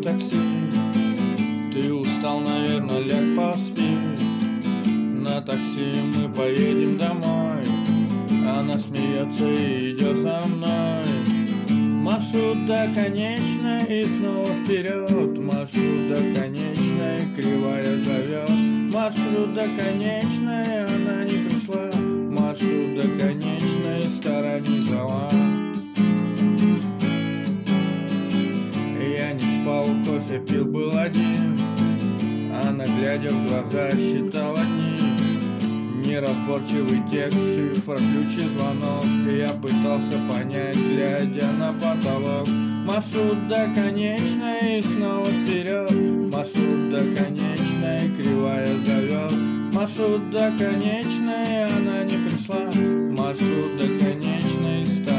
такси. Ты устал, наверное, ляг поспи. На такси мы поедем домой. Она смеется и идет за мной. Маршрут до конечной и снова вперед. Маршрут до конечной, кривая зовет. Маршрут до конечной, она не пришла. Маршрут до конечной, старая не звала. Я не спал, кофе пил, был один. Она, глядя в глаза, считала дни. Неразборчивый текст, шифр, ключ и звонок. Я пытался понять, глядя на потолок. Маршрут до конечной и снова вперед. Маршрут до конечной, кривая зовет. Маршрут до конечной, она не пришла. Маршрут до конечной,